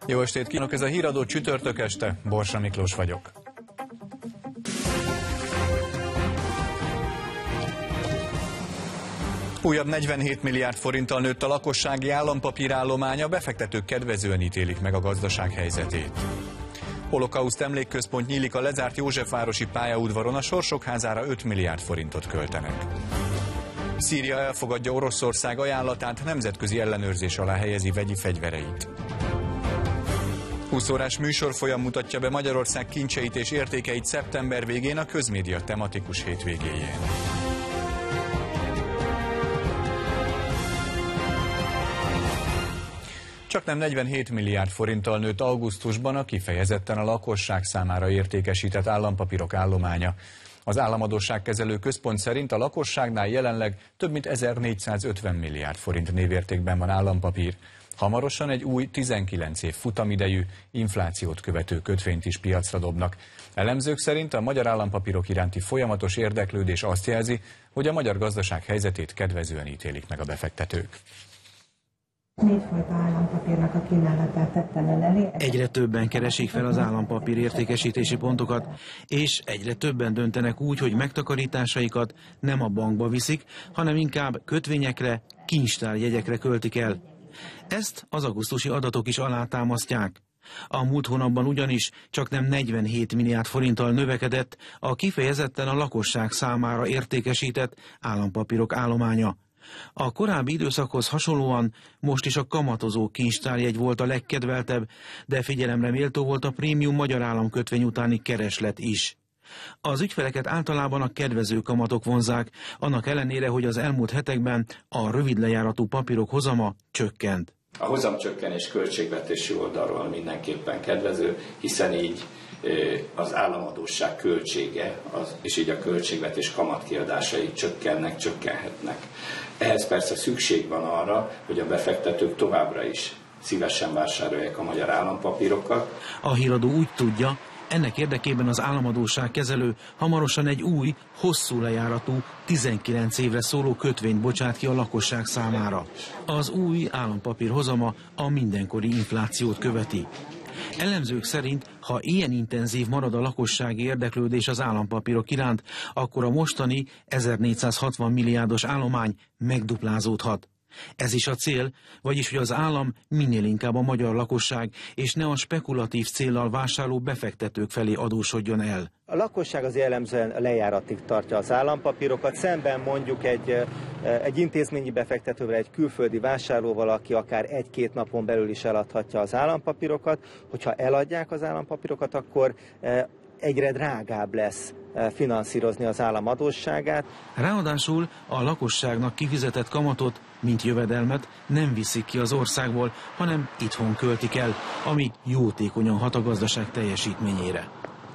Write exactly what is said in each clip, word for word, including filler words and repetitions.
Jó estét kívánok, ez a Híradó csütörtök este, Borsa Miklós vagyok. Újabb negyvenhét milliárd forinttal nőtt a lakossági állampapírállománya, befektetők kedvezően ítélik meg a gazdaság helyzetét. Holokauszt emlékközpont nyílik a lezárt Józsefvárosi pályaudvaron, a Sorsok házára öt milliárd forintot költenek. Szíria elfogadja Oroszország ajánlatát, nemzetközi ellenőrzés alá helyezi vegyi fegyvereit. húsz órás műsorfolyam mutatja be Magyarország kincseit és értékeit szeptember végén a Közmédia tematikus hétvégéjén. Csaknem negyvenhét milliárd forinttal nőtt augusztusban a kifejezetten a lakosság számára értékesített állampapírok állománya. Az Államadósságkezelő Központ szerint a lakosságnál jelenleg több mint ezernégyszázötven milliárd forint névértékben van állampapír. Hamarosan egy új tizenkilenc év futamidejű, inflációt követő kötvényt is piacra dobnak. Elemzők szerint a magyar állampapírok iránti folyamatos érdeklődés azt jelzi, hogy a magyar gazdaság helyzetét kedvezően ítélik meg a befektetők. Négyfajta állampapírnak a kínálatát tettem ön elé. Egyre többen keresik fel az állampapír értékesítési pontokat, és egyre többen döntenek úgy, hogy megtakarításaikat nem a bankba viszik, hanem inkább kötvényekre, kincstárjegyekre költik el. Ezt az augusztusi adatok is alátámasztják. A múlt hónapban ugyanis csaknem negyvenhét milliárd forinttal növekedett a kifejezetten a lakosság számára értékesített állampapírok állománya. A korábbi időszakhoz hasonlóan most is a kamatozó kincstárjegy volt a legkedveltebb, de figyelemre méltó volt a prémium magyar államkötvény utáni kereslet is. Az ügyfeleket általában a kedvező kamatok vonzák, annak ellenére, hogy az elmúlt hetekben a rövid lejáratú papírok hozama csökkent. A hozamcsökkenés költségvetési oldalról mindenképpen kedvező, hiszen így az államadósság költsége, az, és így a költségvetés kamatkiadásai csökkennek, csökkenhetnek. Ehhez persze szükség van arra, hogy a befektetők továbbra is szívesen vásárolják a magyar állampapírokat. A Híradó úgy tudja, ennek érdekében az Államadósságkezelő hamarosan egy új, hosszú lejáratú, tizenkilenc évre szóló kötvényt bocsát ki a lakosság számára. Az új állampapír hozama a mindenkori inflációt követi. Elemzők szerint, ha ilyen intenzív marad a lakossági érdeklődés az állampapírok iránt, akkor a mostani ezernégyszázhatvan milliárdos állomány megduplázódhat. Ez is a cél, vagyis hogy az állam minél inkább a magyar lakosság és ne a spekulatív céllal vásárló befektetők felé adósodjon el. A lakosság az jellemzően lejáratig tartja az állampapírokat, szemben mondjuk egy, egy intézményi befektetővel, egy külföldi vásárlóval, aki akár egy-két napon belül is eladhatja az állampapírokat. Hogyha eladják az állampapírokat, akkor egyre drágább lesz finanszírozni az állam adósságát. Ráadásul a lakosságnak kifizetett kamatot, mint jövedelmet nem viszik ki az országból, hanem itthon költik el, ami jótékonyan hat a gazdaság teljesítményére.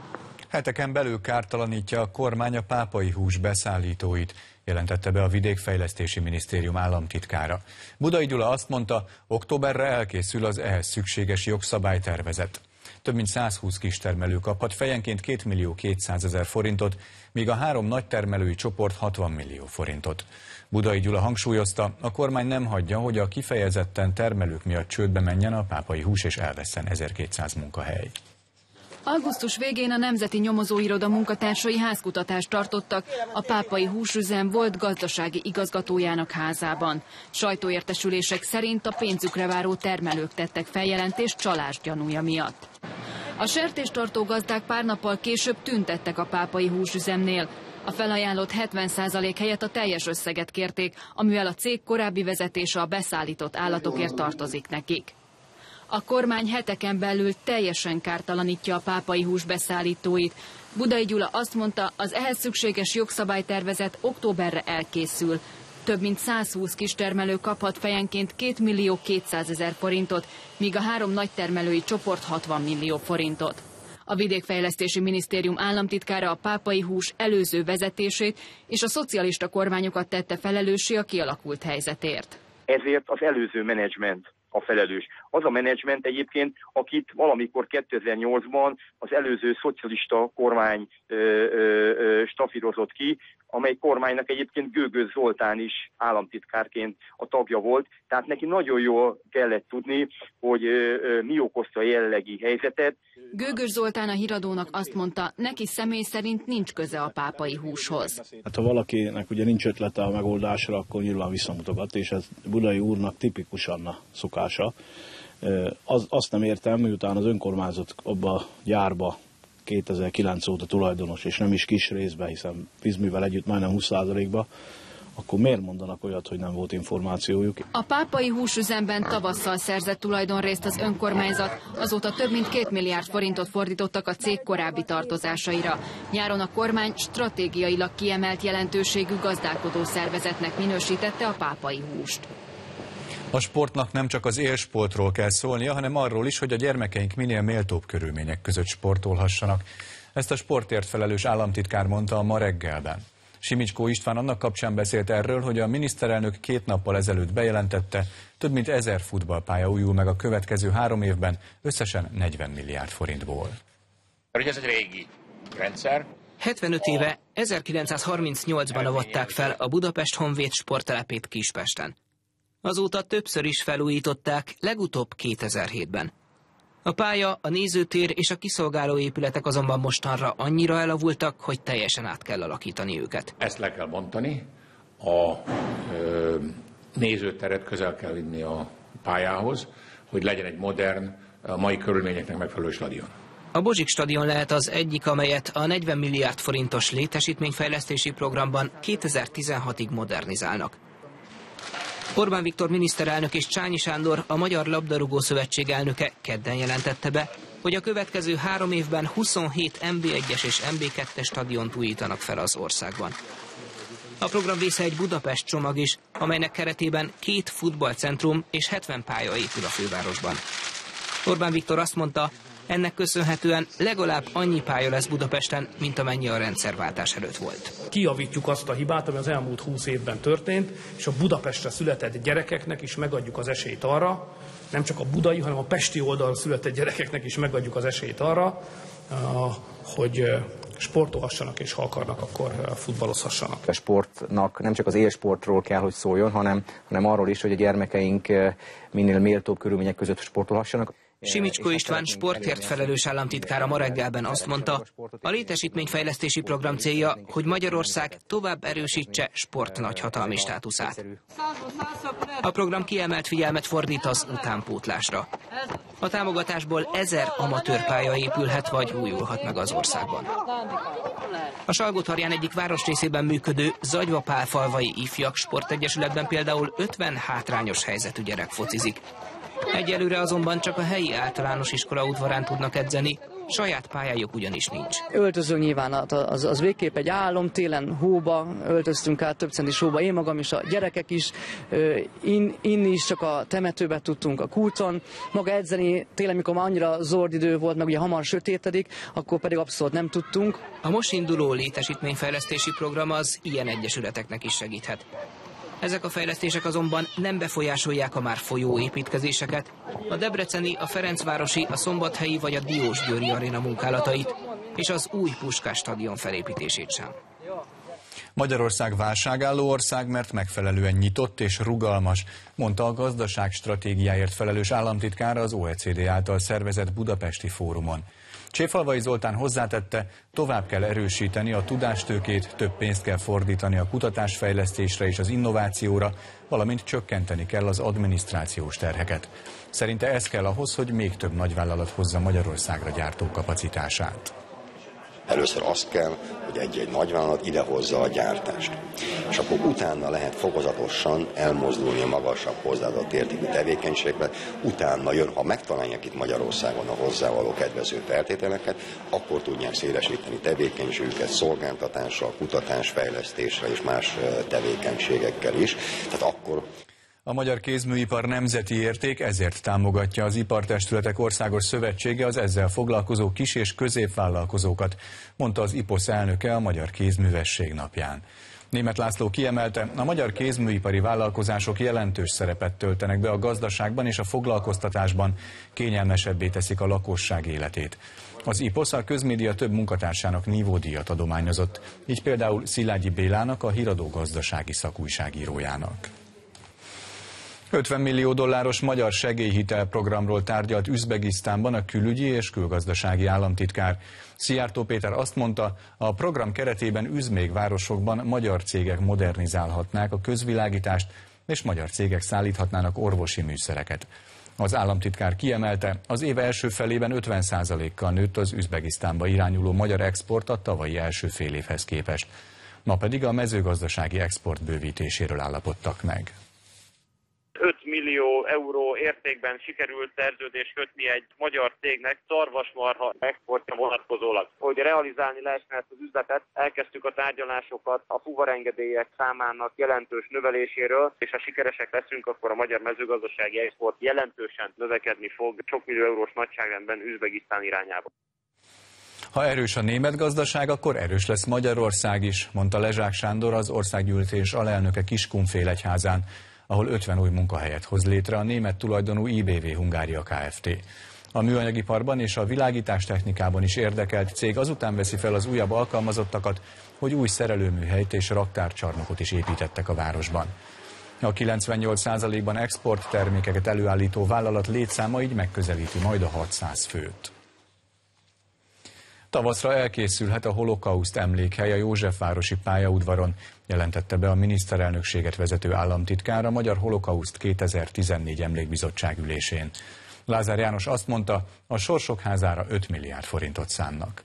Heteken belül kártalanítja a kormány a pápai hús beszállítóit, jelentette be a Vidékfejlesztési Minisztérium államtitkára. Budai Gyula azt mondta, októberre elkészül az ehhez szükséges jogszabálytervezet. Több mint százhúsz kistermelő kaphat fejenként két millió kétszázezer forintot, míg a három nagytermelői csoport hatvan millió forintot. Budai Gyula hangsúlyozta, a kormány nem hagyja, hogy a kifejezetten termelők miatt csődbe menjen a pápai hús és elvesszen ezerkétszáz munkahely. Augusztus végén a Nemzeti Nyomozóiroda munkatársai házkutatást tartottak a pápai húsüzem volt gazdasági igazgatójának házában. Sajtóértesülések szerint a pénzükre váró termelők tettek feljelentést csalás gyanúja miatt. A sertéstartó gazdák pár nappal később tüntettek a pápai húsüzemnél. A felajánlott hetven százalék helyett a teljes összeget kérték, amivel a cég korábbi vezetése a beszállított állatokért tartozik nekik. A kormány heteken belül teljesen kártalanítja a pápai hús beszállítóit. Budai Gyula azt mondta, az ehhez szükséges jogszabálytervezet októberre elkészül. Több mint százhúsz kistermelő kaphat fejenként két millió kétszázezer forintot, míg a három nagytermelői csoport hatvan millió forintot. A Vidékfejlesztési Minisztérium államtitkára a pápai hús előző vezetését és a szocialista kormányokat tette felelőssé a kialakult helyzetért. Ezért az előző menedzsment a felelős. Az a menedzsment egyébként, akit valamikor kétezer-nyolcban az előző szocialista kormány ö, ö, ö, stafírozott ki, amely kormánynak egyébként Gögös Zoltán is államtitkárként a tagja volt, tehát neki nagyon jól kellett tudni, hogy mi okozta a jelenlegi helyzetet. Gögös Zoltán a híradónak azt mondta, neki személy szerint nincs köze a pápai húshoz. Hát ha valakinek ugye nincs ötlete a megoldásra, akkor nyilván visszamutogat, és ez Budai úrnak tipikusan a szokása. Az, azt nem értem, miután az önkormányzat abba a gyárba kétezer-kilenc óta tulajdonos, és nem is kis részben, hiszen vízművel együtt majdnem húsz százalékba, akkor miért mondanak olyat, hogy nem volt információjuk? A pápai húsüzemben tavasszal szerzett tulajdonrészt az önkormányzat, azóta több mint két milliárd forintot fordítottak a cég korábbi tartozásaira. Nyáron a kormány stratégiailag kiemelt jelentőségű gazdálkodó szervezetnek minősítette a pápai húst. A sportnak nem csak az élsportról kell szólnia, hanem arról is, hogy a gyermekeink minél méltóbb körülmények között sportolhassanak. Ezt a sportért felelős államtitkár mondta a Ma reggelben. Simicskó István annak kapcsán beszélt erről, hogy a miniszterelnök két nappal ezelőtt bejelentette, több mint ezer futballpálya újul meg a következő három évben, összesen negyven milliárd forintból. Ez egy régi rendszer. hetvenöt éve, ezerkilencszázharmincnyolcban avatták fel a Budapest Honvéd sporttelepét Kispesten. Azóta többször is felújították, legutóbb kétezer-hétben. A pálya, a nézőtér és a kiszolgáló épületek azonban mostanra annyira elavultak, hogy teljesen át kell alakítani őket. Ezt le kell bontani, a ö, nézőteret közel kell vinni a pályához, hogy legyen egy modern, a mai körülményeknek megfelelő stadion. A Bozsik stadion lehet az egyik, amelyet a negyven milliárd forintos létesítményfejlesztési programban kétezer-tizenhatig modernizálnak. Orbán Viktor miniszterelnök és Csányi Sándor, a Magyar Labdarúgó Szövetség elnöke kedden jelentette be, hogy a következő három évben huszonhét em bé egyes és em bé kettes stadiont újítanak fel az országban. A program része egy Budapest csomag is, amelynek keretében két futballcentrum és hetven pálya épül a fővárosban. Orbán Viktor azt mondta, ennek köszönhetően legalább annyi pálya lesz Budapesten, mint amennyi a rendszerváltás előtt volt. Kijavítjuk azt a hibát, ami az elmúlt húsz évben történt, és a Budapestre született gyerekeknek is megadjuk az esélyt arra, nem csak a budai, hanem a pesti oldalon született gyerekeknek is megadjuk az esélyt arra, hogy sportolhassanak, és ha akarnak, akkor futballozhassanak. A sportnak nem csak az élsportról kell, hogy szóljon, hanem, hanem arról is, hogy a gyermekeink minél méltóbb körülmények között sportolhassanak. Simicskó István sportért felelős államtitkára ma reggelben azt mondta, a létesítményfejlesztési program célja, hogy Magyarország tovább erősítse sport nagyhatalmi státuszát. A program kiemelt figyelmet fordít az utánpótlásra. A támogatásból ezer amatőrpálya épülhet vagy újulhat meg az országban. A Salgótarján egyik városrészében működő Zagyva-Pálfalvai Ifjak Sportegyesületben például ötven hátrányos helyzetű gyerek focizik. Egyelőre azonban csak a helyi általános iskola udvarán tudnak edzeni, saját pályájuk ugyanis nincs. Öltöző nyilván az, az végképp egy álom, télen hóba öltöztünk át, több centis hóba, én magam is, a gyerekek is, in, inni is csak a temetőbe tudtunk a kúton, maga edzeni télen, mikor már annyira zord idő volt, meg ugye hamar sötétedik, akkor pedig abszolút nem tudtunk. A most induló létesítményfejlesztési program az ilyen egyesületeknek is segíthet. Ezek a fejlesztések azonban nem befolyásolják a már folyó építkezéseket, a debreceni, a ferencvárosi, a szombathelyi vagy a Diósgyőri aréna munkálatait, és az új Puskás stadion felépítését sem. Magyarország válságálló ország, mert megfelelően nyitott és rugalmas, mondta a gazdaság stratégiáért felelős államtitkára az o e cé dé által szervezett budapesti fórumon. Cséfalvai Zoltán hozzátette, tovább kell erősíteni a tudástőkét, több pénzt kell fordítani a kutatásfejlesztésre és az innovációra, valamint csökkenteni kell az adminisztrációs terheket. Szerinte ez kell ahhoz, hogy még több nagyvállalat hozza Magyarországra gyártó kapacitását. Először azt kell, hogy egy-egy nagyvállalat idehozza a gyártást. És akkor utána lehet fokozatosan elmozdulni a magasabb hozzáadott értékű tevékenységbe, utána jön, ha megtalálják itt Magyarországon a hozzávaló kedvező feltételeket, akkor tudják szélesíteni tevékenységüket szolgáltatásra, kutatásfejlesztésre és más tevékenységekkel is. Tehát akkor A Magyar Kézműipar nemzeti érték, ezért támogatja az Ipartestületek Országos Szövetsége az ezzel foglalkozó kis- és középvállalkozókat, mondta az i pé o sz elnöke a Magyar Kézművesség napján. Németh László kiemelte, a magyar kézműipari vállalkozások jelentős szerepet töltenek be a gazdaságban és a foglalkoztatásban, kényelmesebbé teszik a lakosság életét. Az i posz a közmédia több munkatársának nívódíjat adományozott, így például Szilágyi Bélának, a Híradó gazdasági szakújságírójának. ötven millió dolláros magyar segélyhitelprogramról tárgyalt Üzbegisztánban a külügyi és külgazdasági államtitkár. Szijjártó Péter azt mondta, a program keretében üzmég városokban magyar cégek modernizálhatnák a közvilágítást, és magyar cégek szállíthatnának orvosi műszereket. Az államtitkár kiemelte, az év első felében ötven százalékkal nőtt az Üzbegisztánba irányuló magyar export a tavalyi első fél évhez képest. Ma pedig a mezőgazdasági export bővítéséről állapodtak meg. öt millió euró értékben sikerült szerződést kötni egy magyar cégnek szarvasmarha exportja vonatkozólag. Hogy realizálni lehessen ezt az üzletet, elkezdtük a tárgyalásokat a fuvarengedélyek számának jelentős növeléséről, és ha sikeresek leszünk, akkor a magyar mezőgazdasági export jelentősen növekedni fog sok millió eurós nagyságrendben Üzbegisztán irányába. Ha erős a német gazdaság, akkor erős lesz Magyarország is, mondta Lezsák Sándor, az országgyűlés alelnöke Kiskunfélegyházán, ahol ötven új munkahelyet hoz létre a német tulajdonú i bé vé Hungária Kft. A műanyagiparban és a világítástechnikában is érdekelt cég azután veszi fel az újabb alkalmazottakat, hogy új szerelőműhelyt és raktárcsarnokot is építettek a városban. A kilencvennyolc százalékban export termékeket előállító vállalat létszáma így megközelíti majd a hatszáz főt. Tavaszra elkészülhet a holokauszt emlékhely a Józsefvárosi pályaudvaron, jelentette be a miniszterelnökséget vezető államtitkár a Magyar Holokauszt kétezer-tizennégy emlékbizottság ülésén. Lázár János azt mondta, a Sorsok házára öt milliárd forintot szánnak.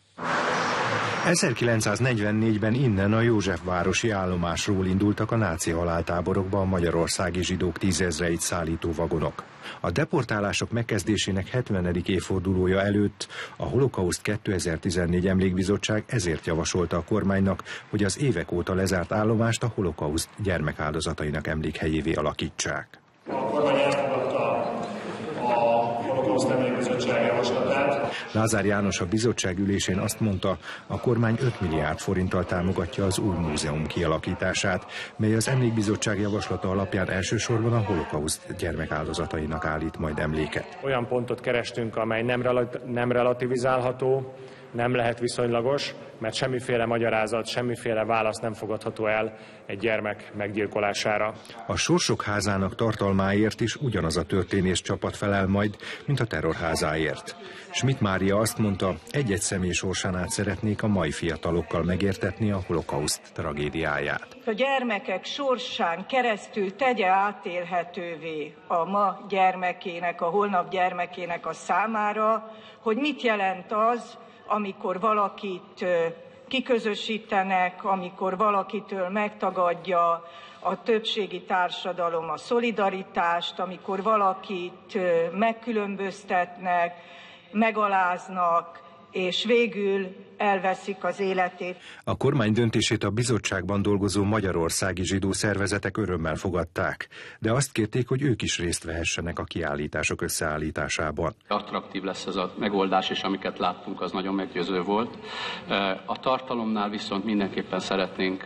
ezerkilencszáznegyvennégyben innen a Józsefvárosi állomásról indultak a náci haláltáborokba a magyarországi zsidók tízezreit szállító vagonok. A deportálások megkezdésének hetvenedik évfordulója előtt a Holokauszt kétezer-tizennégy emlékbizottság ezért javasolta a kormánynak, hogy az évek óta lezárt állomást a Holokauszt gyermekáldozatainak emlékhelyévé alakítsák. A kormány elfogadta a Holokauszt emlékbizottság javaslatát. Lázár János a bizottság ülésén azt mondta, a kormány öt milliárd forinttal támogatja az új múzeum kialakítását, mely az emlékbizottság javaslata alapján elsősorban a Holokauszt gyermekáldozatainak állít majd emléket. Olyan pontot kerestünk, amely nem, rel- nem relativizálható, nem lehet viszonylagos, mert semmiféle magyarázat, semmiféle válasz nem fogadható el egy gyermek meggyilkolására. A Sorsok házának tartalmáért is ugyanaz a történész csapat felel majd, mint a terrorházáért. Schmidt Mária azt mondta, egy-egy személy sorsán át szeretnék a mai fiatalokkal megértetni a holokauszt tragédiáját. A gyermekek sorsán keresztül tegye átélhetővé a ma gyermekének, a holnap gyermekének a számára, hogy mit jelent az, amikor valakit kiközösítenek, amikor valakitől megtagadja a többségi társadalom a szolidaritást, amikor valakit megkülönböztetnek, megaláznak, és végül elveszik az életét. A kormány döntését a bizottságban dolgozó magyarországi zsidó szervezetek örömmel fogadták, de azt kérték, hogy ők is részt vehessenek a kiállítások összeállításában. Attraktív lesz ez a megoldás, és amiket láttunk, az nagyon meggyőző volt. A tartalomnál viszont mindenképpen szeretnénk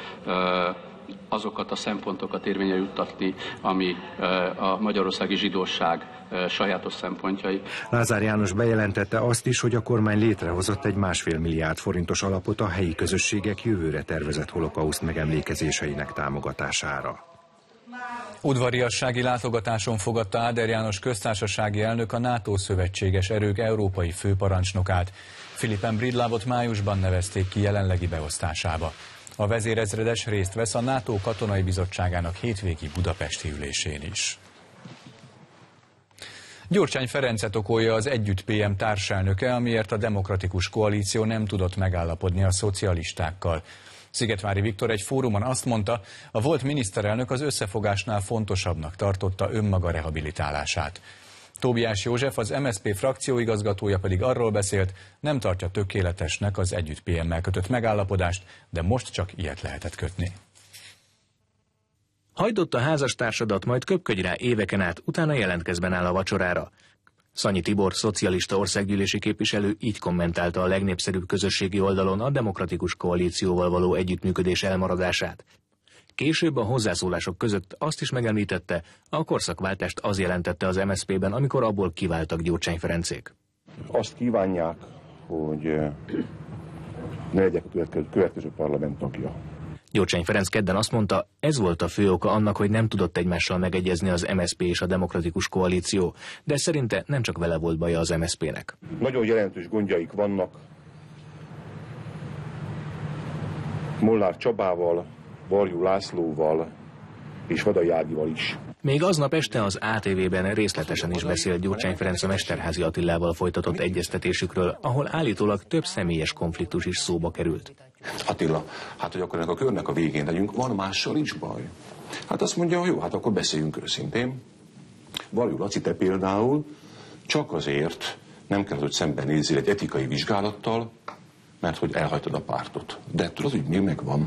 azokat a szempontokat érvényre juttatni, ami a magyarországi zsidóság sajátos szempontjai. Lázár János bejelentette azt is, hogy a kormány létrehozott egy másfél milliárd forintos alapot a helyi közösségek jövőre tervezett holokauszt megemlékezéseinek támogatására. Udvariassági látogatáson fogadta Áder János köztársasági elnök a NATO szövetséges erők európai főparancsnokát. Philippen Bridlavot májusban nevezték ki jelenlegi beosztásába. A vezérezredes részt vesz a NATO katonai bizottságának hétvégi budapesti ülésén is. Gyurcsány Ferencet okolja az Együtt pé em társelnöke, amiért a Demokratikus Koalíció nem tudott megállapodni a szocialistákkal. Szigetvári Viktor egy fórumon azt mondta, a volt miniszterelnök az összefogásnál fontosabbnak tartotta önmaga rehabilitálását. Tóbiás József, az em es zé pé frakcióigazgatója pedig arról beszélt, nem tartja tökéletesnek az Együtt pé emmel kötött megállapodást, de most csak ilyet lehetett kötni. Hajtott a házastársadat, majd köpködj rá éveken át, utána jelentkezben áll a vacsorára. Szanyi Tibor, szocialista országgyűlési képviselő így kommentálta a legnépszerűbb közösségi oldalon a Demokratikus Koalícióval való együttműködés elmaradását. Később a hozzászólások között azt is megemlítette, a korszakváltást az jelentette az em es zé pében, amikor abból kiváltak Gyurcsány Ferencék. Azt kívánják, hogy ne legyek a következő, következő parlament tagja. Gyurcsány Ferenc kedden azt mondta, ez volt a fő oka annak, hogy nem tudott egymással megegyezni az em es zé pé és a Demokratikus Koalíció, de szerinte nem csak vele volt baja az em es zé pének. Nagyon jelentős gondjaik vannak Molnár Csabával, Varjú Lászlóval és Vadai Ágival is. Még aznap este az á té vében részletesen is beszélt Gyurcsány Ferenc a Mesterházy Attilával folytatott egyeztetésükről, ahol állítólag több személyes konfliktus is szóba került. Attila, hát hogy akkor ennek a körnek a végén legyünk, van mással nincs baj. Hát azt mondja, jó, hát akkor beszéljünk őszintén. Varjú Laci, te például csak azért nem kell, hogy szembenézzél egy etikai vizsgálattal, mert hogy elhagytad a pártot. De ettől az ügy még megvan.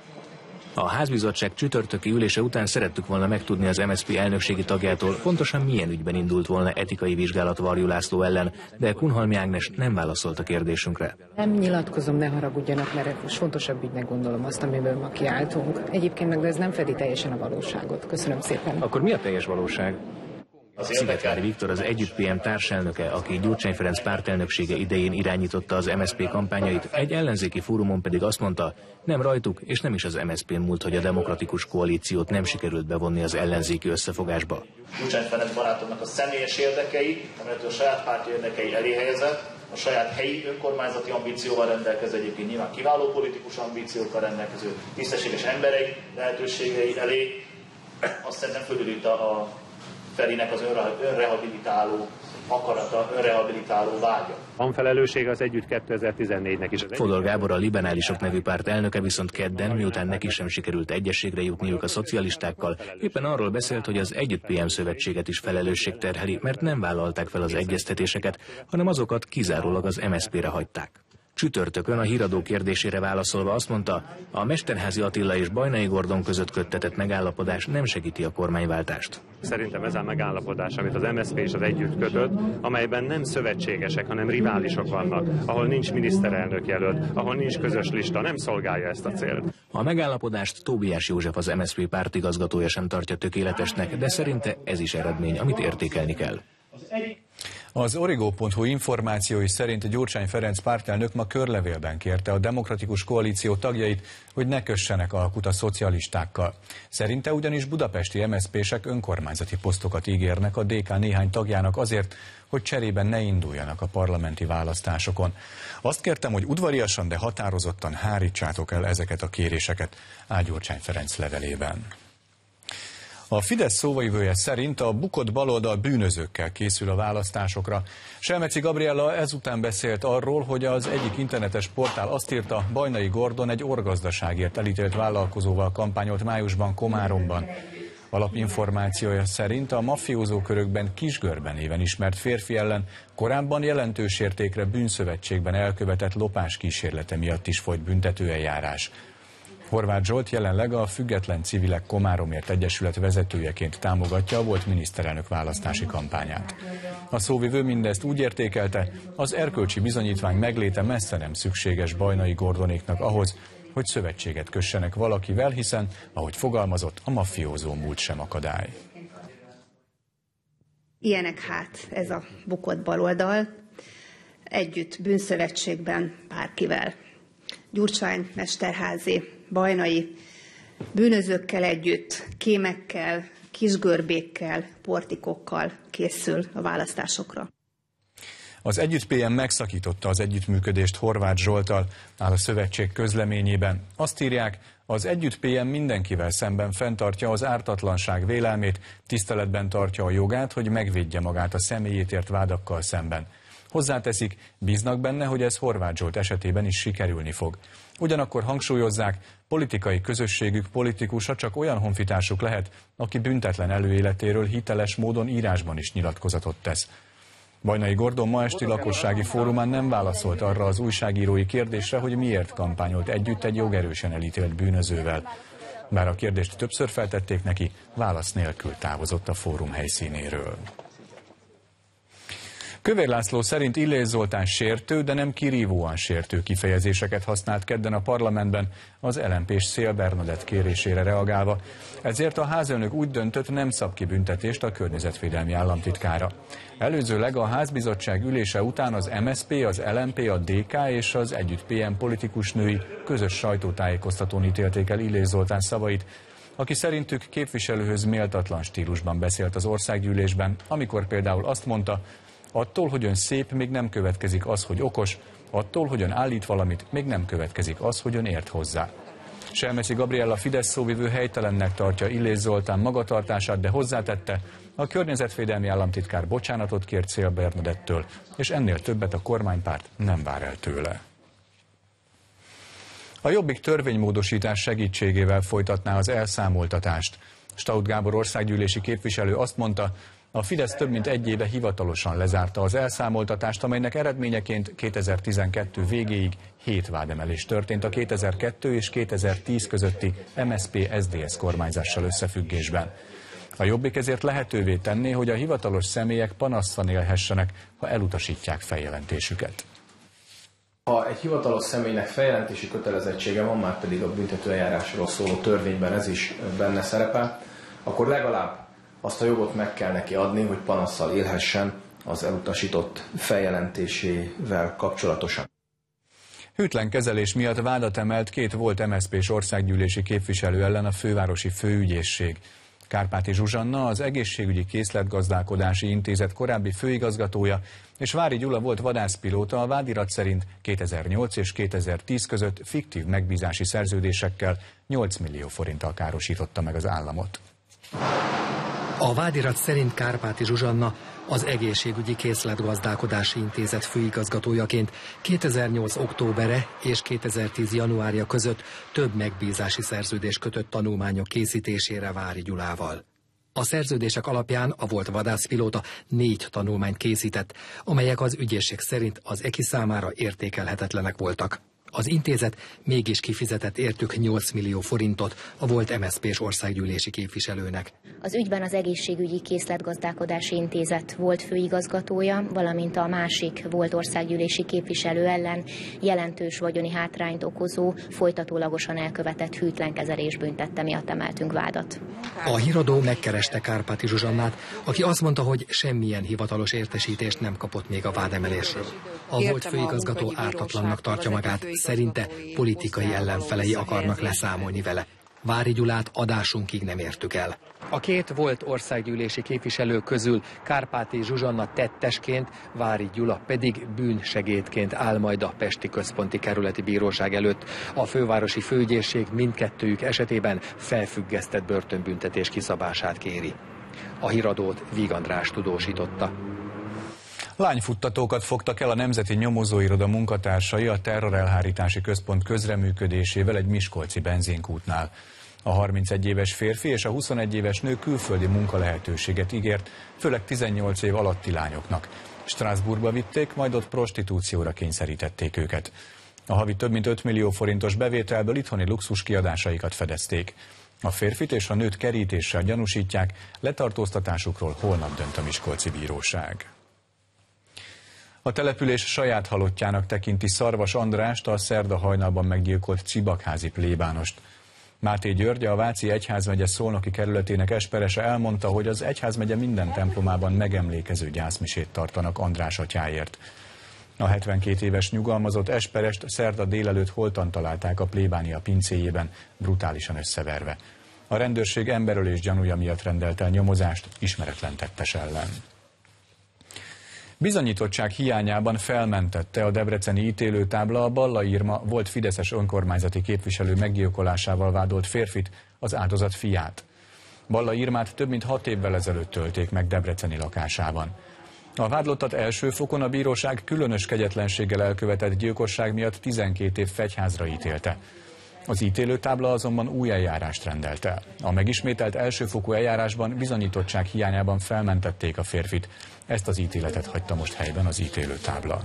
A házbizottság csütörtöki ülése után szerettük volna megtudni az em es zé pé elnökségi tagjától, pontosan milyen ügyben indult volna etikai vizsgálat Varjú László ellen, de Kunhalmi Ágnes nem válaszolt a kérdésünkre. Nem nyilatkozom, ne haragudjanak, mert most fontosabb ügynek gondolom azt, amiből ma kiálltunk. Egyébként meg ez nem fedi teljesen a valóságot. Köszönöm szépen. Akkor mi a teljes valóság? Szigetvári Viktor az Együtt pé em társelnöke, aki Gyurcsány Ferenc pártelnöksége idején irányította az em es zé pé kampányait, egy ellenzéki fórumon pedig azt mondta, nem rajtuk és nem is az em es zé pén múlt, hogy a Demokratikus Koalíciót nem sikerült bevonni az ellenzéki összefogásba. Gyurcsány Ferenc barátomnak a személyes érdekei, amelyet a saját párti érdekei elé helyezett, a saját helyi önkormányzati ambícióval rendelkező, egyébként nyilván kiváló politikus ambíciókkal rendelkező, tisztességes emberei lehetőségei elé, azt szerintem fölülírta a Ferinek az önrehabilitáló akarata, önrehabilitáló vágya. Van felelősség az Együtt kétezer-tizennégynek is. Fodor Gábor, a Liberálisok nevű párt elnöke viszont kedden, miután neki sem sikerült egyességre jutniuk a szocialistákkal, éppen arról beszélt, hogy az Együtt pé em szövetséget is felelősség terheli, mert nem vállalták fel az egyeztetéseket, hanem azokat kizárólag az em es zé pére hagyták. Csütörtökön a Híradó kérdésére válaszolva azt mondta, a Mesterházy Attila és Bajnai Gordon között köttetett megállapodás nem segíti a kormányváltást. Szerintem ez a megállapodás, amit az em es zé pé és az Együtt kötött, amelyben nem szövetségesek, hanem riválisok vannak, ahol nincs miniszterelnök jelölt, ahol nincs közös lista, nem szolgálja ezt a célt. A megállapodást Tóbiás József, az em es zé pé pártigazgatója sem tartja tökéletesnek, de szerinte ez is eredmény, amit értékelni kell. Az Origo pont hu információi szerint Gyurcsány Ferenc pártelnök ma körlevélben kérte a Demokratikus Koalíció tagjait, hogy ne kössenek alkut a szocialistákkal. Szerinte ugyanis budapesti em es zé pések önkormányzati posztokat ígérnek a dé ká néhány tagjának azért, hogy cserében ne induljanak a parlamenti választásokon. Azt kértem, hogy udvariasan, de határozottan hárítsátok el ezeket a kéréseket, áll Gyurcsány Ferenc levelében. A Fidesz szóvivője szerint a bukott baloldal bűnözőkkel készül a választásokra. Selmeci Gabriella ezután beszélt arról, hogy az egyik internetes portál azt írta, Bajnai Gordon egy orgazdaságért elítélt vállalkozóval kampányolt májusban Komáromban. Alapinformációja szerint a mafiózó körökben Kisgörben néven ismert férfi ellen korábban jelentős értékre bűnszövetségben elkövetett lopás kísérlete miatt is folyt büntetőeljárás. Horváth Zsolt jelenleg a Független Civilek Komáromért Egyesület vezetőjeként támogatja a volt miniszterelnök választási kampányát. A szóvivő mindezt úgy értékelte, az erkölcsi bizonyítvány megléte messze nem szükséges Bajnai Gordonéknak ahhoz, hogy szövetséget kössenek valakivel, hiszen, ahogy fogalmazott, a mafiózó múlt sem akadály. Ilyenek hát ez a bukott baloldal, együtt bűnszövetségben bárkivel. Gyurcsány, Mesterházy, Bajnai, bűnözőkkel együtt, kémekkel, kisgörbékkel, portikokkal készül a választásokra. Az Együtt pé em megszakította az együttműködést Horváth Zsolttal, áll a szövetség közleményében. Azt írják, az Együtt pé em mindenkivel szemben fenntartja az ártatlanság vélelmét, tiszteletben tartja a jogát, hogy megvédje magát a személyét ért vádakkal szemben. Hozzáteszik, bíznak benne, hogy ez Horváth Zsolt esetében is sikerülni fog. Ugyanakkor hangsúlyozzák, politikai közösségük politikusa csak olyan honfitársuk lehet, aki büntetlen előéletéről hiteles módon írásban is nyilatkozatot tesz. Bajnai Gordon ma esti lakossági fórumán nem válaszolt arra az újságírói kérdésre, hogy miért kampányolt együtt egy jogerősen elítélt bűnözővel. Bár a kérdést többször feltették neki, válasz nélkül távozott a fórum helyszínéről. Kövér László szerint Illés Zoltán sértő, de nem kirívóan sértő kifejezéseket használt kedden a parlamentben az el em pés Szél Bernadett kérésére reagálva. Ezért a házelnök úgy döntött, nem szab ki büntetést a környezetvédelmi államtitkára. Előzőleg a házbizottság ülése után az em es zé pé, az el em pé, a dé ká és az Együtt pé em politikus női közös sajtótájékoztatón ítélték el Illés Zoltán szavait, aki szerintük képviselőhöz méltatlan stílusban beszélt az országgyűlésben, amikor például azt mondta, attól, hogy ön szép, még nem következik az, hogy okos, attól, hogy ön állít valamit, még nem következik az, hogy ön ért hozzá. Selmeczi Gabriella Fidesz szóvivő helytelennek tartja Illés Zoltán magatartását, de hozzátette, a környezetvédelmi államtitkár bocsánatot kért Szél Bernadettől, és ennél többet a kormánypárt nem vár el tőle. A Jobbik törvénymódosítás segítségével folytatná az elszámoltatást. Staudt Gábor országgyűlési képviselő azt mondta, a Fidesz több mint egy éve hivatalosan lezárta az elszámoltatást, amelynek eredményeként kétezer-tizenkettő végéig hét vádemelés történt a kétezer-kettő és kétezer-tíz közötti em es zé pé-es dé es kormányzással összefüggésben. A Jobbik ezért lehetővé tenné, hogy a hivatalos személyek panasszal élhessenek, ha elutasítják feljelentésüket. Ha egy hivatalos személynek feljelentési kötelezettsége van, már pedig a büntetőeljárásról szóló törvényben ez is benne szerepel, akkor legalább azt a jogot meg kell neki adni, hogy panasszal élhessen az elutasított feljelentésével kapcsolatosan. Hűtlen kezelés miatt vádat emelt két volt em es zé pés országgyűlési képviselő ellen a fővárosi főügyészség. Kárpáti Zsuzsanna, az Egészségügyi Készletgazdálkodási Intézet korábbi főigazgatója, és Vári Gyula volt vadászpilóta a vádirat szerint kétezer-nyolc és kétezer-tíz között fiktív megbízási szerződésekkel nyolc millió forinttal károsította meg az államot. A vádirat szerint Kárpáti Zsuzsanna az Egészségügyi Készletgazdálkodási Intézet főigazgatójaként kétezer-nyolc októbere és kétezer-tíz januárja között több megbízási szerződést kötött tanulmányok készítésére Vári Gyulával. A szerződések alapján a volt vadászpilóta négy tanulmányt készített, amelyek az ügyészség szerint az E K I számára értékelhetetlenek voltak. Az intézet mégis kifizetett értük nyolc millió forintot a volt em es zé pés országgyűlési képviselőnek. Az ügyben az Egészségügyi Készletgazdálkodási Intézet volt főigazgatója, valamint a másik volt országgyűlési képviselő ellen jelentős vagyoni hátrányt okozó, folytatólagosan elkövetett hűtlenkezelés büntette miatt emeltünk vádat. A híradó megkereste Kárpáti Zsuzsannát, aki azt mondta, hogy semmilyen hivatalos értesítést nem kapott még a vádemelésről. A volt főigazgató ártatlannak tartja magát, szerinte politikai ellenfelei akarnak leszámolni vele. Vári Gyulát adásunkig nem értük el. A két volt országgyűlési képviselő közül Kárpáti Zsuzsanna tettesként, Vári Gyula pedig bűnsegédként áll majd a Pesti Központi Kerületi Bíróság előtt. A fővárosi főügyészség mindkettőjük esetében felfüggesztett börtönbüntetés kiszabását kéri. A híradót Víg András tudósította. Lányfuttatókat fogtak el a Nemzeti Nyomozóiroda munkatársai a Terrorelhárítási Központ közreműködésével egy miskolci benzinkútnál. A harmincegy éves férfi és a huszonegy éves nő külföldi munkalehetőséget ígért, főleg tizennyolc év alatti lányoknak. Strasbourgba vitték, majd ott prostitúcióra kényszerítették őket. A havi több mint öt millió forintos bevételből itthoni luxus kiadásaikat fedezték. A férfit és a nőt kerítéssel gyanúsítják, letartóztatásukról holnap dönt a miskolci bíróság. A település saját halottjának tekinti Szarvas Andrást, a szerda hajnalban meggyilkolt cibakházi plébánost. Máté György, a Váci Egyházmegye Szolnoki kerületének esperese elmondta, hogy az egyházmegye minden templomában megemlékező gyászmisét tartanak András atyáért. A hetvenkét éves nyugalmazott esperest szerda délelőtt holtan találták a plébánia pincéjében, brutálisan összeverve. A rendőrség emberölés gyanúja miatt rendelt el nyomozást ismeretlen tettes ellen. Bizonyítottság hiányában felmentette a debreceni ítélőtábla a Balla Irma volt fideszes önkormányzati képviselő meggyilkolásával vádolt férfit, az áldozat fiát. Balla Irmát több mint hat évvel ezelőtt tölték meg debreceni lakásában. A vádlottat első fokon a bíróság különös kegyetlenséggel elkövetett gyilkosság miatt tizenkét év fegyházra ítélte. Az ítélőtábla azonban új eljárást rendelt el. A megismételt elsőfokú eljárásban bizonyítottság hiányában felmentették a férfit. Ezt az ítéletet hagyta most helyben az ítélőtábla.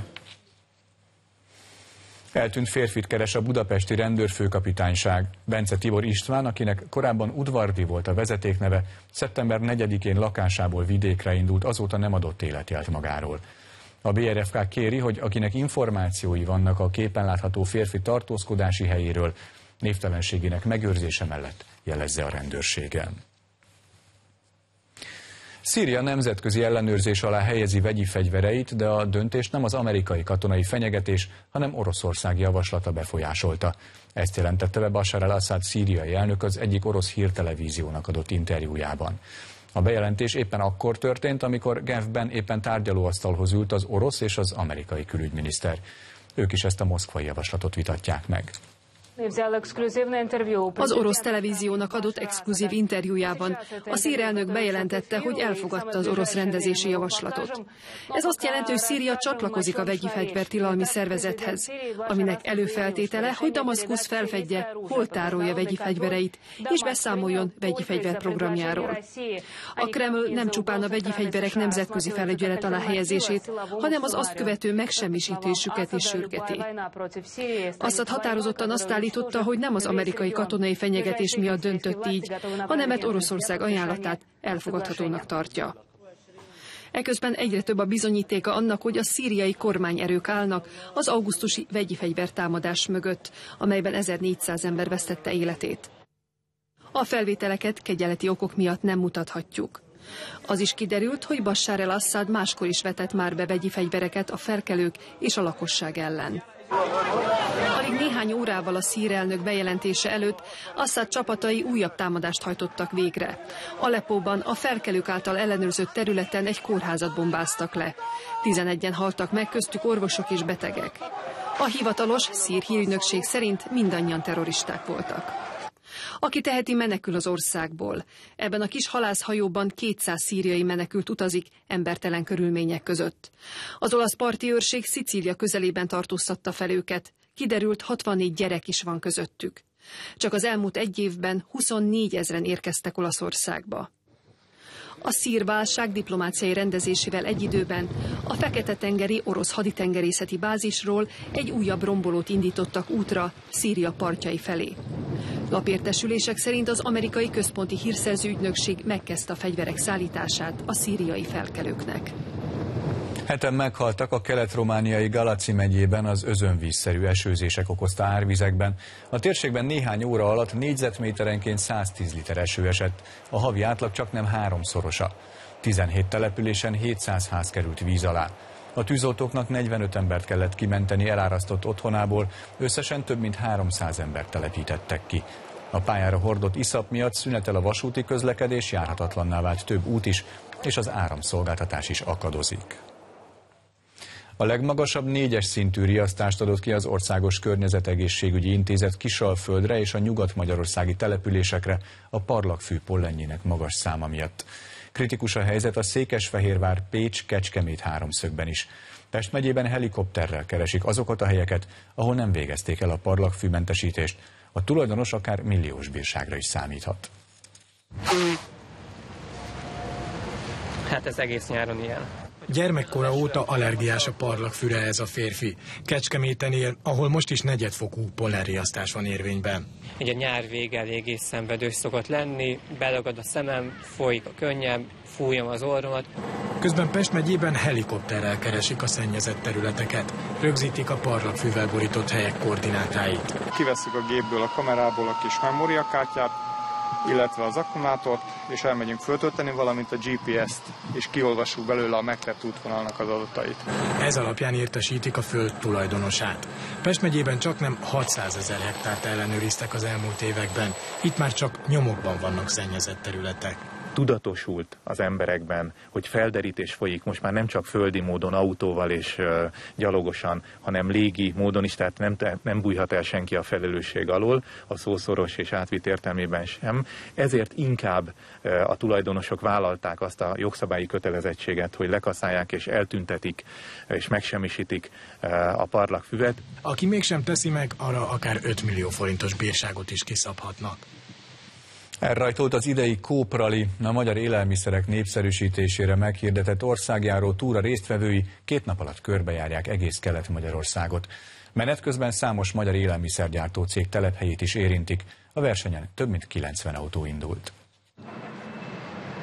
Eltűnt férfit keres a budapesti rendőrfőkapitányság. Bence Tibor István, akinek korábban Udvardi volt a vezetékneve, szeptember negyedikén lakásából vidékre indult, azóta nem adott életjelt magáról. A bé er ef ká kéri, hogy akinek információi vannak a képen látható férfi tartózkodási helyéről, névtelenségének megőrzése mellett jelezze a rendőrségen. Szíria nemzetközi ellenőrzés alá helyezi vegyi fegyvereit, de a döntést nem az amerikai katonai fenyegetés, hanem Oroszország javaslata befolyásolta. Ezt jelentette be Bashar al-Assad szíriai elnök az egyik orosz hírtelevíziónak adott interjújában. A bejelentés éppen akkor történt, amikor Genfben éppen tárgyalóasztalhoz ült az orosz és az amerikai külügyminiszter. Ők is ezt a moszkvai javaslatot vitatják meg. Az orosz televíziónak adott exkluzív interjújában a szír elnök bejelentette, hogy elfogadta az orosz rendezési javaslatot. Ez azt jelenti, hogy Szíria csatlakozik a vegyi fegyvertilalmi szervezethez, aminek előfeltétele, hogy Damaszkusz felfedje, hol tárolja vegyi fegyvereit, és beszámoljon vegyi fegyverprogramjáról. A Kreml nem csupán a vegyi fegyverek nemzetközi felügyelet alá helyezését, hanem az azt követő megsemmisítésüket is sürgeti. Assad határozottan azt állította, hogy nem az amerikai katonai fenyegetés miatt döntött így, hanem mert Oroszország ajánlatát elfogadhatónak tartja. Eközben egyre több a bizonyítéka annak, hogy a szíriai kormányerők állnak az augusztusi vegyi fegyvertámadás mögött, amelyben ezernégyszáz ember vesztette életét. A felvételeket kegyeleti okok miatt nem mutathatjuk. Az is kiderült, hogy Bashar al-Assad máskor is vetett már be vegyi fegyvereket a felkelők és a lakosság ellen. Alig néhány órával a szír elnök bejelentése előtt Assad csapatai újabb támadást hajtottak végre. Aleppóban a felkelők által ellenőrzött területen egy kórházat bombáztak le. tizenegyen haltak meg, köztük orvosok és betegek. A hivatalos szír hírügynökség szerint mindannyian terroristák voltak. Aki teheti, menekül az országból. Ebben a kis halászhajóban kétszáz szíriai menekült utazik embertelen körülmények között. Az olasz parti őrség Szicília közelében tartóztatta fel őket. Kiderült, hatvannégy gyerek is van közöttük. Csak az elmúlt egy évben huszonnégy ezren érkeztek Olaszországba. A szír válság diplomáciai rendezésével egy időben a Fekete-tengeri orosz haditengerészeti bázisról egy újabb rombolót indítottak útra Szíria partjai felé. Lapértesülések szerint az amerikai központi hírszerző ügynökség megkezdte a fegyverek szállítását a szíriai felkelőknek. Heten meghaltak a kelet-romániai Galaci megyében az özönvízszerű esőzések okozta árvizekben. A térségben néhány óra alatt négyzetméterenként száztíz liter eső esett, a havi átlag csaknem háromszorosa. tizenhét településen hétszáz ház került víz alá. A tűzoltóknak negyvenöt embert kellett kimenteni elárasztott otthonából, összesen több mint háromszáz embert telepítettek ki. A pályára hordott iszap miatt szünetel a vasúti közlekedés, járhatatlanná vált több út is, és az áramszolgáltatás is akadozik. A legmagasabb négyes szintű riasztást adott ki az Országos Környezetegészségügyi Intézet Kisalföldre és a nyugat-magyarországi településekre a parlagfű pollenjének magas száma miatt. Kritikus a helyzet a Székesfehérvár, Pécs, Kecskemét háromszögben is. Pest megyében helikopterrel keresik azokat a helyeket, ahol nem végezték el a parlagfűmentesítést. A tulajdonos akár milliós bírságra is számíthat. Hát ez egész nyáron ilyen. Gyermekkora óta allergiás a parlagfűre ez a férfi. Kecskeméten él, ahol most is negyedfokú pollenriasztás van érvényben. Ugye nyár vége eléggé szenvedős szokott lenni, belagad a szemem, folyik a könnyem, fújom az orromat. Közben Pest megyében helikopterrel keresik a szennyezett területeket. Rögzítik a parlagfűvel borított helyek koordinátáit. Kivesszük a gépből, a kamerából a kis memóriakártyát, illetve az akkumulátort, és elmegyünk föltölteni, valamint a gé pé est, és kiolvassuk belőle a megtett útvonalnak az adatait. Ez alapján értesítik a föld tulajdonosát. Pest megyében csaknem hatszázezer hektárt ellenőriztek az elmúlt években. Itt már csak nyomokban vannak szennyezett területek. Tudatosult az emberekben, hogy felderítés folyik most már nem csak földi módon, autóval és uh, gyalogosan, hanem légi módon is, tehát nem, nem bújhat el senki a felelősség alól, a szószoros és átvitt értelmében sem. Ezért inkább uh, a tulajdonosok vállalták azt a jogszabályi kötelezettséget, hogy lekaszálják és eltüntetik és megsemmisítik uh, a parlagfüvet. Aki mégsem teszi meg, arra akár öt millió forintos bírságot is kiszabhatnak. Elrajtolt az idei Coop Rally, a magyar élelmiszerek népszerűsítésére meghirdetett országjáró túra résztvevői két nap alatt körbejárják egész Kelet-Magyarországot. Menet közben számos magyar élelmiszergyártó cég telephelyét is érintik. A versenyen több mint kilencven autó indult.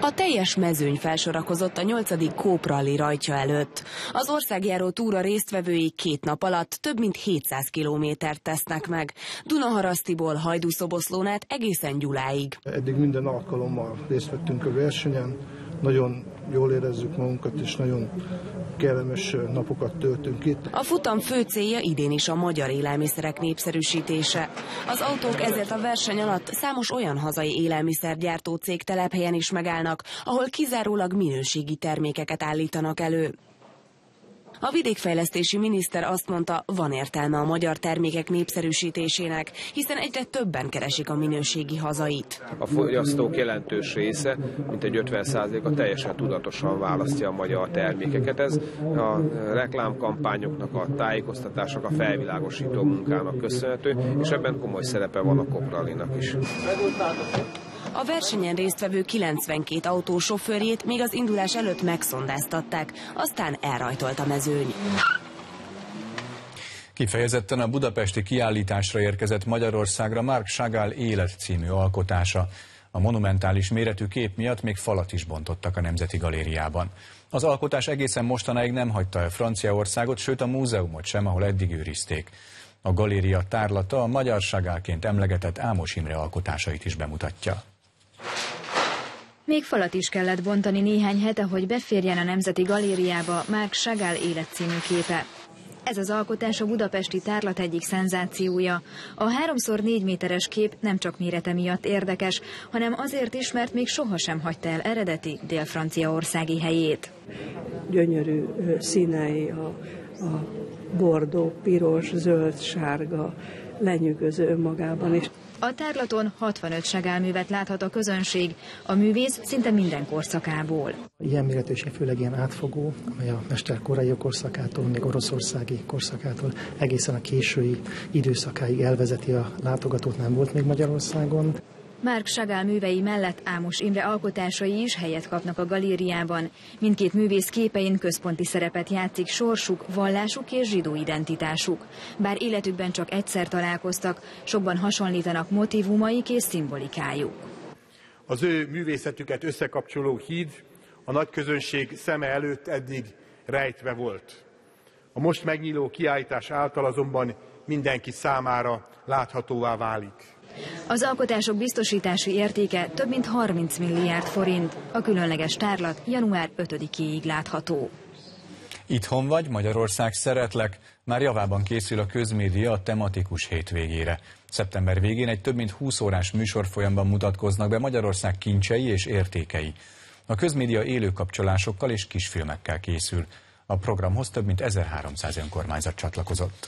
A teljes mezőny felsorakozott a nyolcadik Coop Rally rajtja előtt. Az országjáró túra résztvevői két nap alatt több mint hétszáz kilométert tesznek meg. Dunaharasztiból Hajdúszoboszlón át egészen Gyuláig. Eddig minden alkalommal részt vettünk a versenyen, nagyon jól érezzük magunkat, és nagyon kellemes napokat töltünk itt. A futam fő célja idén is a magyar élelmiszerek népszerűsítése. Az autók ezért a verseny alatt számos olyan hazai élelmiszergyártó cég telephelyen is megállnak, ahol kizárólag minőségi termékeket állítanak elő. A vidékfejlesztési miniszter azt mondta, van értelme a magyar termékek népszerűsítésének, hiszen egyre többen keresik a minőségi hazait. A fogyasztók jelentős része, mintegy ötven százaléka teljesen tudatosan választja a magyar termékeket. Ez a reklámkampányoknak, a tájékoztatásnak, a felvilágosító munkának köszönhető, és ebben komoly szerepe van a Coop Rallynak is. A versenyen résztvevő kilencvenkét autó sofőrjét még az indulás előtt megszondáztatták, aztán elrajtolt a mezőny. Kifejezetten a budapesti kiállításra érkezett Magyarországra Marc Chagall Élet című alkotása. A monumentális méretű kép miatt még falat is bontottak a Nemzeti Galériában. Az alkotás egészen mostanáig nem hagyta el Franciaországot, sőt a múzeumot sem, ahol eddig őrizték. A galéria tárlata a magyar Chagallként emlegetett Ámos Imre alkotásait is bemutatja. Még falat is kellett bontani néhány hete, hogy beférjen a Nemzeti Galériába Marc Chagall Élet című képe. Ez az alkotás a budapesti tárlat egyik szenzációja. A háromszor négy méteres kép nem csak mérete miatt érdekes, hanem azért is, mert még sohasem hagyta el eredeti dél-franciaországi helyét. Gyönyörű színei, a, a bordó, piros, zöld, sárga, lenyűgöző önmagában is. A tárlaton hatvanöt Chagall művet láthat a közönség, a művész szinte minden korszakából. Ilyen méretűség főleg ilyen átfogó, amely a mester korai korszakától, még oroszországi korszakától egészen a késői időszakáig elvezeti a látogatót, nem volt még Magyarországon. Marc Chagall művei mellett Ámos Imre alkotásai is helyet kapnak a galériában. Mindkét művész képein központi szerepet játszik sorsuk, vallásuk és zsidó identitásuk. Bár életükben csak egyszer találkoztak, sokban hasonlítanak motivumaik és szimbolikájuk. Az ő művészetüket összekapcsoló híd a nagy közönség szeme előtt eddig rejtve volt. A most megnyíló kiállítás által azonban mindenki számára láthatóvá válik. Az alkotások biztosítási értéke több mint harminc milliárd forint. A különleges tárlat január ötödikéig látható. Itthon vagy, Magyarország szeretlek, már javában készül a közmédia a tematikus hétvégére. Szeptember végén egy több mint húsz órás műsorfolyamban mutatkoznak be Magyarország kincsei és értékei. A közmédia élő kapcsolásokkal és kisfilmekkel készül. A programhoz több mint ezerháromszáz önkormányzat csatlakozott.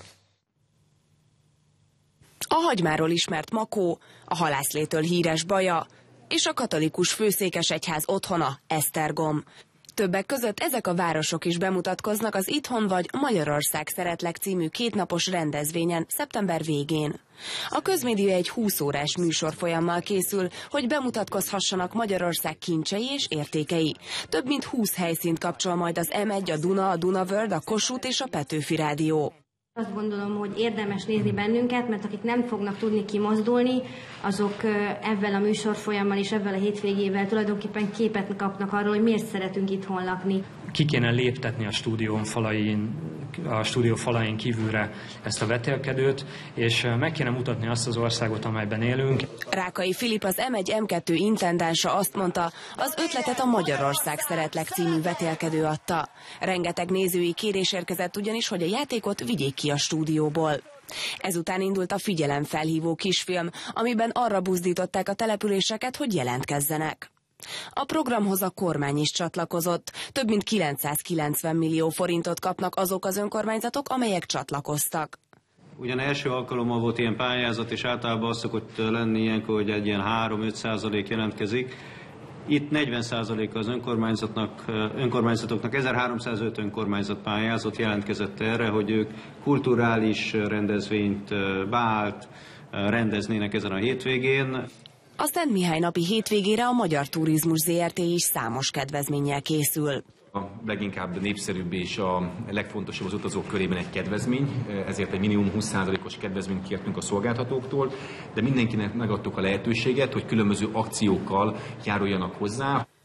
A hagymáról ismert Makó, a halászlétől híres Baja és a katolikus főszékesegyház otthona, Esztergom. Többek között ezek a városok is bemutatkoznak az Itthon vagy Magyarország szeretlek című kétnapos rendezvényen szeptember végén. A közmédia egy húsz órás műsorfolyammal készül, hogy bemutatkozhassanak Magyarország kincsei és értékei. Több mint húsz helyszínt kapcsol majd az em egy, a Duna, a Dunavörd, a Kossuth és a Petőfi Rádió. Azt gondolom, hogy érdemes nézni bennünket, mert akik nem fognak tudni kimozdulni, azok ezzel a műsorfolyammal és ezzel a hétvégével tulajdonképpen képet kapnak arról, hogy miért szeretünk itthon lakni. Ki kéne léptetni a stúdió falain, a stúdió falain kívülre ezt a vetélkedőt, és meg kéne mutatni azt az országot, amelyben élünk. Rákai Filip, az em egy em kettő intendánsa azt mondta, az ötletet a Magyarország szeretlek című vetélkedő adta. Rengeteg nézői kérés érkezett ugyanis, hogy a játékot vigyék ki a stúdióból. Ezután indult a figyelemfelhívó kisfilm, amiben arra buzdították a településeket, hogy jelentkezzenek. A programhoz a kormány is csatlakozott. Több mint kilencszázkilencven millió forintot kapnak azok az önkormányzatok, amelyek csatlakoztak. Ugyan első alkalommal volt ilyen pályázat, és általában az szokott lenni ilyenkor, hogy egy ilyen három-öt százalék jelentkezik. Itt negyven százaléka az önkormányzatnak, önkormányzatoknak, ezerháromszázöt önkormányzat pályázott, jelentkezett erre, hogy ők kulturális rendezvényt, bált rendeznének ezen a hétvégén. A Szent Mihály napi hétvégére a Magyar Turizmus zé er té is számos kedvezménnyel készül. A leginkább népszerűbb és a legfontosabb az utazók körében egy kedvezmény, ezért egy minimum húsz százalékos kedvezményt kértünk a szolgáltatóktól, de mindenkinek megadtuk a lehetőséget, hogy különböző akciókkal járuljanak hozzá.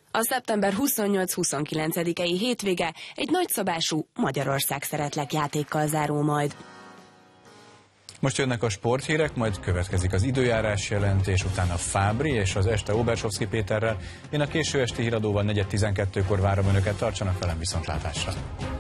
A szeptember huszonnyolc-huszonkilencedikei hétvége egy nagyszabású Magyarország szeretlek játékkal zárul majd. Most jönnek a sporthírek, majd következik az időjárás jelentés, utána Fábri és az este Obersovszki Péterrel. Én a késő esti híradóval negyed tizenkettőkor várom önöket, tartsanak velem viszontlátásra.